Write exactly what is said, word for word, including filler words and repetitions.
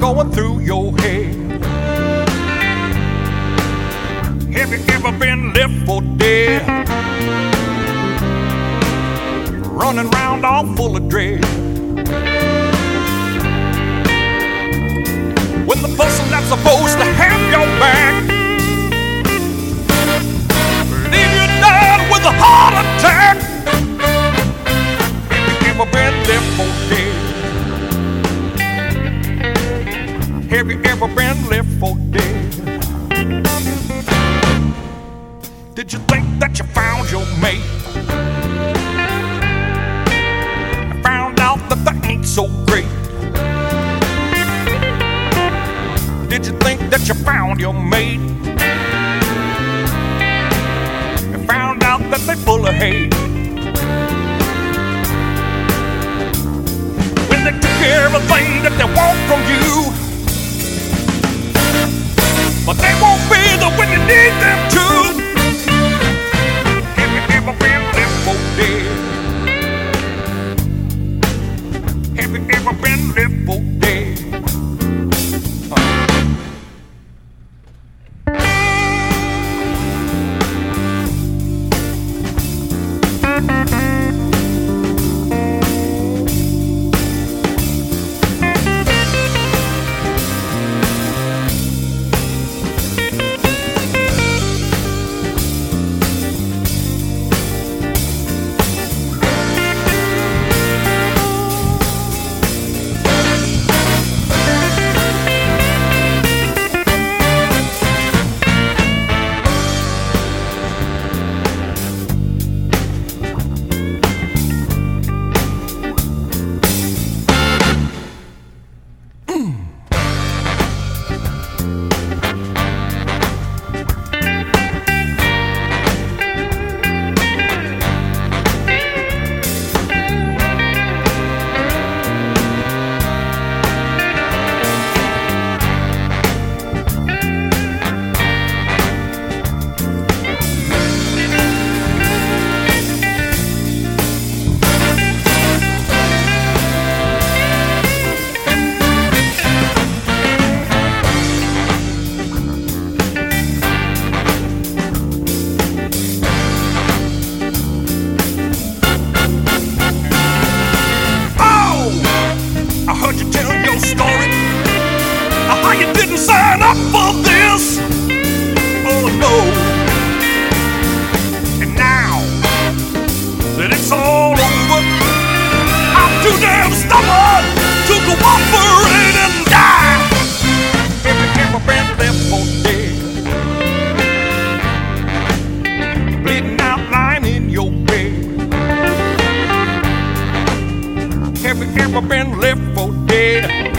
going through your head? Have you ever been left for dead? Running round all full of dread. When the person that's supposed to have your back leave you down with a heart attack. Have you ever been left for dead? Have you ever been left for dead? Did you think that you found your mate? And found out that they ain't so great? Did you think that you found your mate? And found out that they full of hate? When they took everything that they want from you, but they won't be there when you need them to. Have you ever been left for dead? Have you ever been left for dead? Sign up for this, oh no. And now that it's all over, I'm too damn stubborn to cooperate and die. Have you ever been left for dead? Bleeding out, lying in your bed. Have you ever been left for dead?